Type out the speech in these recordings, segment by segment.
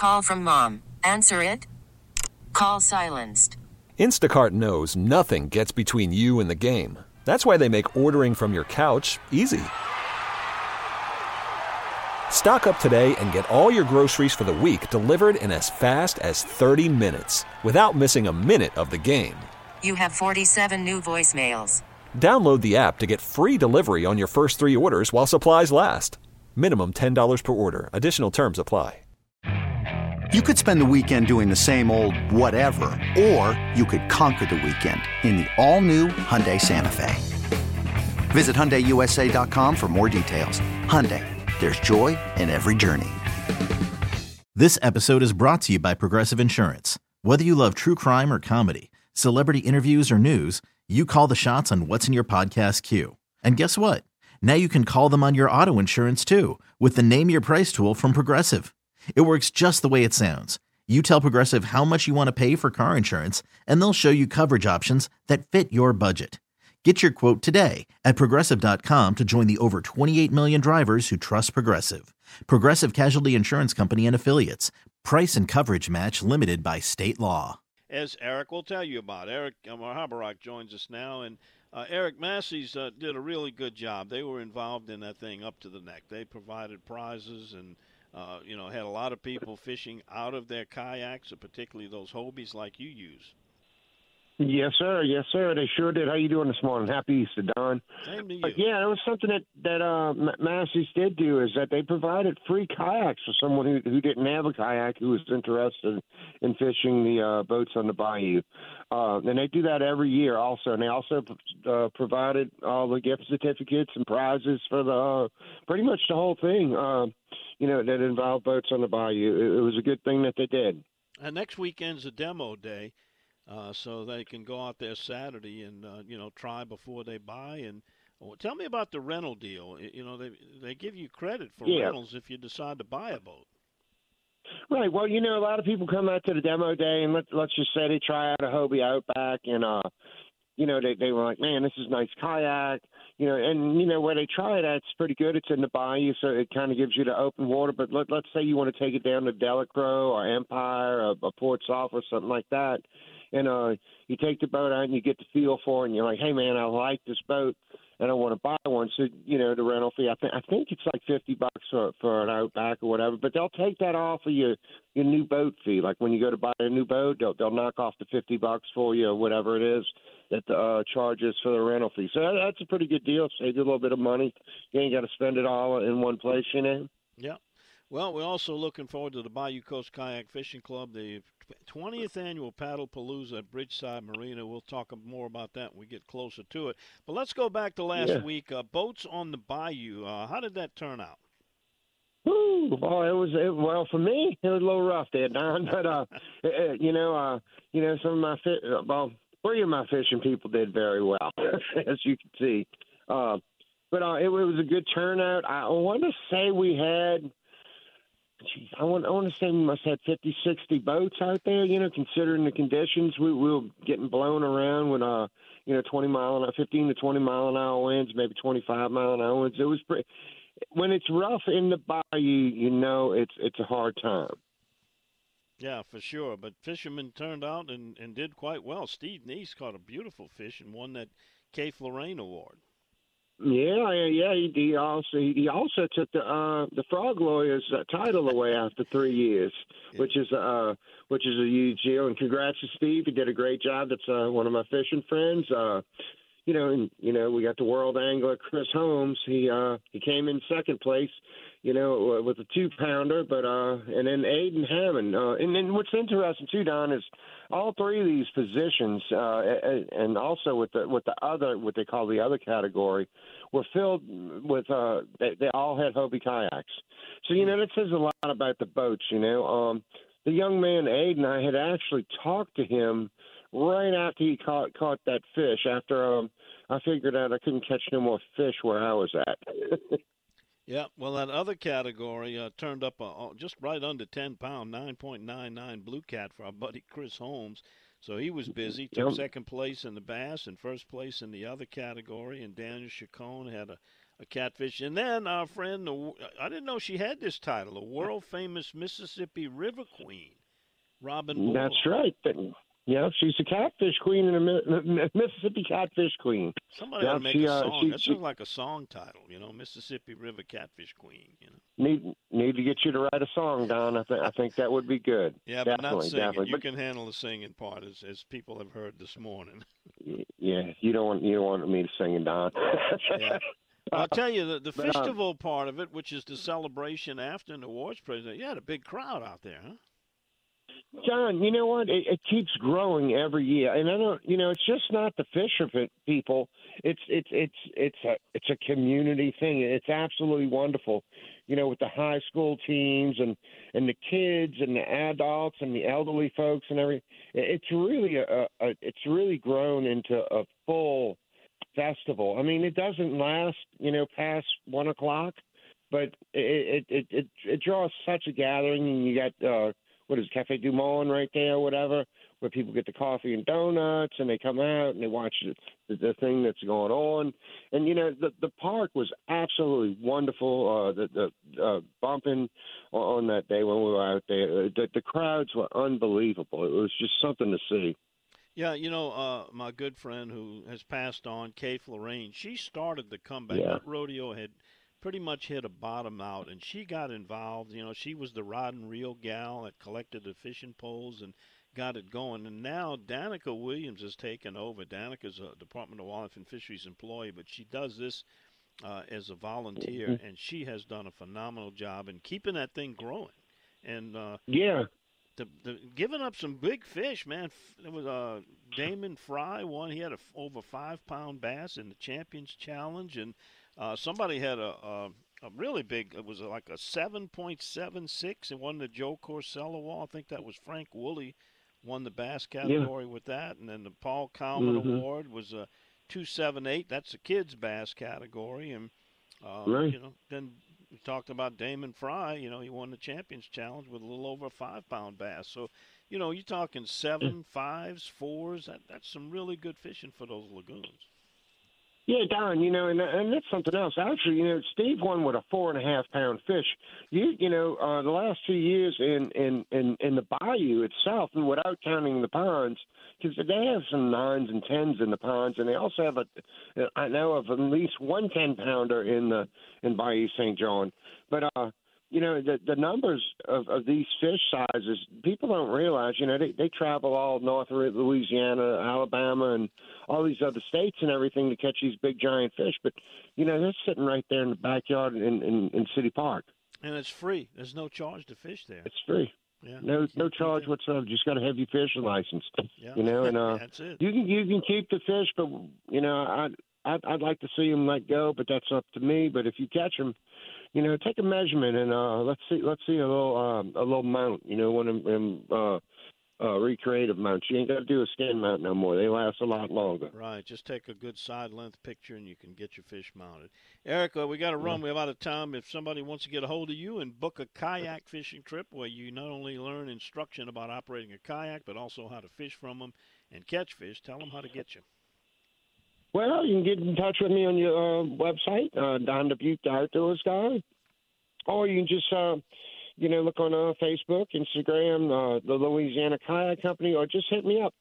Call from mom. Answer it. Call silenced. Instacart knows nothing gets between you and the game. That's why they make ordering from your couch easy. Stock up today and get all your groceries for the week delivered in as fast as 30 minutes without missing a minute of the game. You have 47 new voicemails. Download the app to get free delivery on your first 3 orders while supplies last. Minimum $10 per order. Additional terms apply. You could spend the weekend doing the same old whatever, or you could conquer the weekend in the all-new Hyundai Santa Fe. Visit HyundaiUSA.com for more details. Hyundai, there's joy in every journey. This episode is brought to you by Progressive Insurance. Whether you love true crime or comedy, celebrity interviews or news, you call the shots on what's in your podcast queue. And guess what? Now you can call them on your auto insurance too with the Name Your Price tool from Progressive. It works just the way it sounds. You tell Progressive how much you want to pay for car insurance, and they'll show you coverage options that fit your budget. Get your quote today at Progressive.com to join the over 28 million drivers who trust Progressive. Progressive Casualty Insurance Company and Affiliates. Price and coverage match limited by state law. As Eric will tell you about. Eric Haberock joins us now, and Eric Massey's did a really good job. They were involved in that thing up to the neck. They provided prizes and had a lot of people fishing out of their kayaks, particularly those Hobies like you use. Yes, sir. Yes, sir. They sure did. How you doing this morning? Happy Easter, Don. Same to you. Yeah, it was something that Massey's did do is that they provided free kayaks for someone who didn't have a kayak who was interested in fishing the boats on the bayou. And they do that every year also. And they also provided all the gift certificates and prizes for the pretty much the whole thing, that involved boats on the bayou. It was a good thing that they did. And next weekend's a demo day. So they can go out there Saturday and try before they buy. And tell me about the rental deal. They give you credit for rentals if you decide to buy a boat. Right. Well, a lot of people come out to the demo day, and let's just say they try out a Hobie Outback, and they were like, man, this is a nice kayak. Where they try it at, it's pretty good. It's in the bayou, so it kind of gives you the open water. But let's say you want to take it down to Delacroix or Empire or Port Sauf or something like that. And you take the boat out and you get the feel for it, and you're like, hey, man, I like this boat, and I want to buy one. So, the rental fee, I think it's like $50 for an Outback or whatever. But they'll take that off of your new boat fee. Like when you go to buy a new boat, they'll knock off the $50 for you or whatever it is that the charges for the rental fee. So that's a pretty good deal. Save you a little bit of money. You ain't got to spend it all in one place, Yeah. Well, we're also looking forward to the Bayou Coast Kayak Fishing Club, the 20th annual Paddle Palooza at Bridgeside Marina. We'll talk more about that when we get closer to it. But let's go back to last week. Boats on the Bayou. How did that turn out? Well, well for me, it was a little rough there, Don. But some of my three of my fishing people did very well, as you can see. But it was a good turnout. I want to say we had. I want to say we must have 50, 60 boats out there, considering the conditions. We were getting blown around with, 15 to 20 mile an hour winds, maybe 25 mile an hour winds. It was pretty, when it's rough in the bayou, it's a hard time. Yeah, for sure. But fishermen turned out and did quite well. Steve Neese caught a beautiful fish and won that Cape Lorraine Award. Yeah. He also took the Frog Lawyers title away after 3 years, which is a huge deal. And congrats to Steve. He did a great job. That's one of my fishing friends. We got the world angler Chris Holmes. He came in second place, with a 2-pounder. But and then Aiden Hammond. And then what's interesting too, Don, is all three of these positions, and also with the other, what they call the other category, were filled with. They all had Hobie kayaks. So that says a lot about the boats. The young man Aiden, I had actually talked to him right after he caught that fish. After I figured out I couldn't catch no more fish where I was at. Yeah, well, that other category turned up just right under 10 pound, 9.99 blue cat for our buddy Chris Holmes. So he was busy, took second place in the bass and first place in the other category. And Daniel Chacon had a a catfish. And then our friend, I didn't know she had this title, a world-famous Mississippi River Queen, Robin Bull. That's right. Yeah, she's a catfish queen and a Mississippi catfish queen. Somebody ought to make a song. That sounds like a song title, Mississippi River Catfish Queen. Need to get you to write a song, Don. I think that would be good. Yeah, definitely, but not singing. Definitely. You can handle the singing part, as people have heard this morning. Yeah, you don't want me to sing it, Don. Yeah. I'll tell you, the festival part of it, which is the celebration after an awards presentation, you had a big crowd out there, huh? John, you know what? It keeps growing every year, and I don't. It's just not the fisher people. It's a community thing. It's absolutely wonderful. With the high school teams and the kids and the adults and the elderly folks and everything. It's really it's really grown into a full festival. I mean, it doesn't last past 1 o'clock, but it draws such a gathering, and you got. What is Cafe Du Monde right there, or whatever, where people get the coffee and donuts, and they come out and they watch the thing that's going on. And the park was absolutely wonderful. The bumping on that day when we were out there, the crowds were unbelievable. It was just something to see. Yeah, my good friend who has passed on, Kay Florane, she started the comeback. Yeah. That rodeo had pretty much hit a bottom out, and she got involved. She was the rod and reel gal that collected the fishing poles and got it going. And now Danica Williams has taken over. Danica's a Department of Wildlife and Fisheries employee, but she does this as a volunteer, and she has done a phenomenal job in keeping that thing growing. And the giving up some big fish, man. There was Damon Fry won. He had over 5-pound bass in the Champions Challenge, and somebody had a really big, it was like a 7.76 and won the Joe Corsello Wall. I think that was Frank Woolley won the bass category with that. And then the Paul Kalman Award was a 278. That's the kids bass category. And, then we talked about Damon Fry. He won the Champions Challenge with a little over a 5-pound bass. So, you're talking 7, 5s, 4s. That's some really good fishing for those lagoons. Yeah, Don, and that's something else. Actually, Steve won with a 4.5-pound fish. The last 2 years in the bayou itself, and without counting the ponds, because they have some 9s and 10s in the ponds, and they also have I know of at least one 10-pounder in Bayou St. John. But the numbers of these fish sizes, people don't realize, they travel all north of Louisiana, Alabama, and all these other states and everything to catch these big giant fish. But, they're sitting right there in the backyard in City Park. And it's free. There's no charge to fish there. It's free. Yeah. No charge whatsoever. Just got to have your fishing license. Yeah. And that's it. You can keep the fish, but, I'd like to see them let go, but that's up to me. But if you catch them, take a measurement and let's see a little mount. One of them recreative mounts. You ain't got to do a skin mount no more. They last a lot longer. Right. Just take a good side length picture and you can get your fish mounted. Eric, we got to run. We're out of time. If somebody wants to get a hold of you and book a kayak fishing trip where you not only learn instruction about operating a kayak but also how to fish from them and catch fish, tell them how to get you. Well, you can get in touch with me on your website, Don Dubuque, the Outdoors Guy, or you can just, look on Facebook, Instagram, the Louisiana Kayak Company, or just hit me up,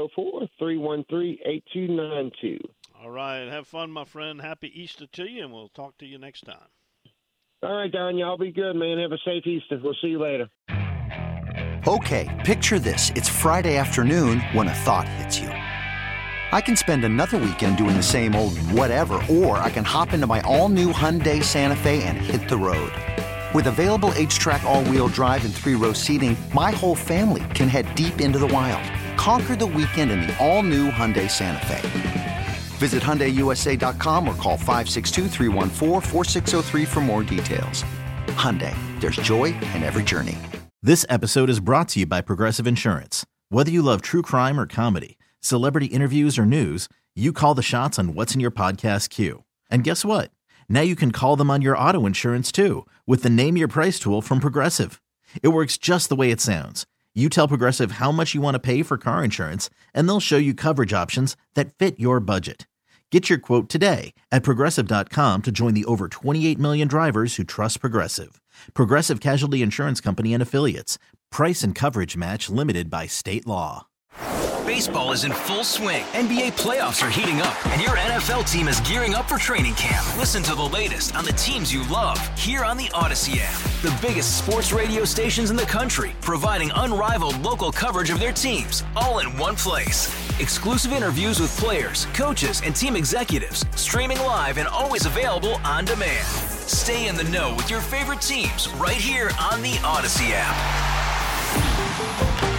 504-313-8292. All right. Have fun, my friend. Happy Easter to you, and we'll talk to you next time. All right, Don. Y'all be good, man. Have a safe Easter. We'll see you later. Okay, picture this. It's Friday afternoon when a thought hits you. I can spend another weekend doing the same old whatever, or I can hop into my all-new Hyundai Santa Fe and hit the road. With available H-Track all-wheel drive and 3-row seating, my whole family can head deep into the wild. Conquer the weekend in the all-new Hyundai Santa Fe. Visit HyundaiUSA.com or call 562-314-4603 for more details. Hyundai, there's joy in every journey. This episode is brought to you by Progressive Insurance. Whether you love true crime or comedy, celebrity interviews or news, you call the shots on what's in your podcast queue. And guess what? Now you can call them on your auto insurance too with the Name Your Price tool from Progressive. It works just the way it sounds. You tell Progressive how much you want to pay for car insurance, and they'll show you coverage options that fit your budget. Get your quote today at Progressive.com to join the over 28 million drivers who trust Progressive. Progressive Casualty Insurance Company and Affiliates. Price and coverage match limited by state law. Baseball is in full swing. NBA playoffs are heating up, and your NFL team is gearing up for training camp. Listen to the latest on the teams you love here on the Odyssey app. The biggest sports radio stations in the country, providing unrivaled local coverage of their teams, all in one place. Exclusive interviews with players, coaches, and team executives, streaming live and always available on demand. Stay in the know with your favorite teams right here on the Odyssey app.